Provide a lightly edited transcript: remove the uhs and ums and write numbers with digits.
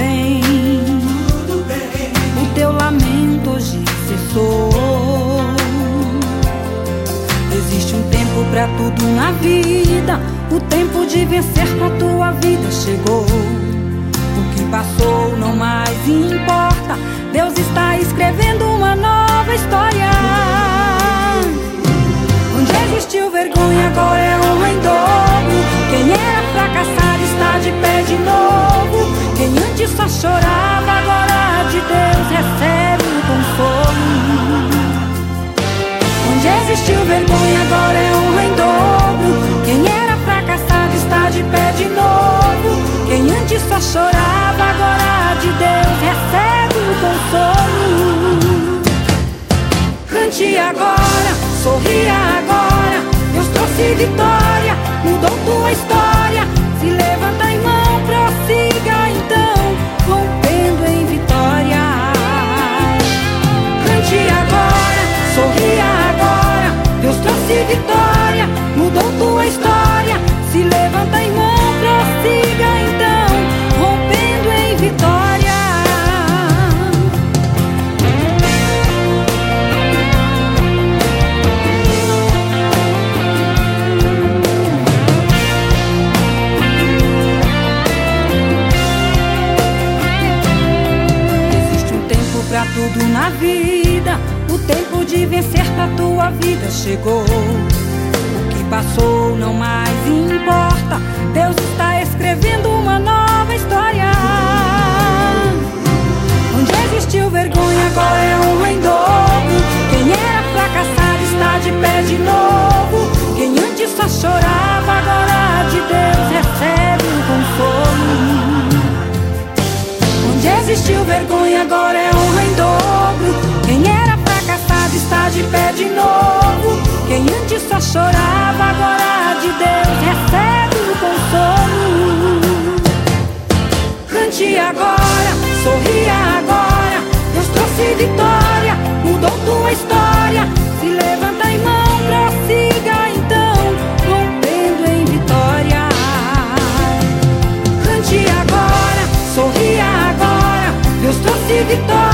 bem. O teu lamento hoje cessou. Existe um tempo pra tudo na vida. O tempo de vencer pra tua vida chegou. O que passou não mais importa. Deus está escrevendo uma nova história. Onde existiu vergonha, agora é honra em dobro. Quem era fracassado está de pé de novo. Quem antes só chorava, agora de Deus recebe o consolo. Onde existiu vergonha, agora é honra em dobro. Quem era fracassado está de pé de novo. Quem antes só chorava, agora de Deus recebe o consolo. Cante agora, sorria agora. Deus trouxe vitória, mudou tua história. Se levanta em mão, prossiga então, rompendo em vitória. Cante agora, sorria agora. Deus trouxe vitória, mudou tua história. Se levanta em mão, prossiga então, rompendo em vitória. Pra tudo na vida, o tempo de vencer pra tua vida chegou. O que passou não mais importa. Deus está escrevendo uma nova história. Onde existiu vergonha, agora é honra em dobro. Quem era fracassado está de pé de novo. Quem antes só chorava, agora de Deus recebe o consolo. Onde existiu vergonha, agora é honra em dobro. Quem era fracassado está de pé de novo. Quem antes só chorava, agora de Deus recebe o consolo. Cante agora, sorria agora. Deus trouxe vitória, mudou tua história. Se levanta em mão, prossiga então, rompendo em vitória. Cante agora, sorria agora. Deus trouxe vitória.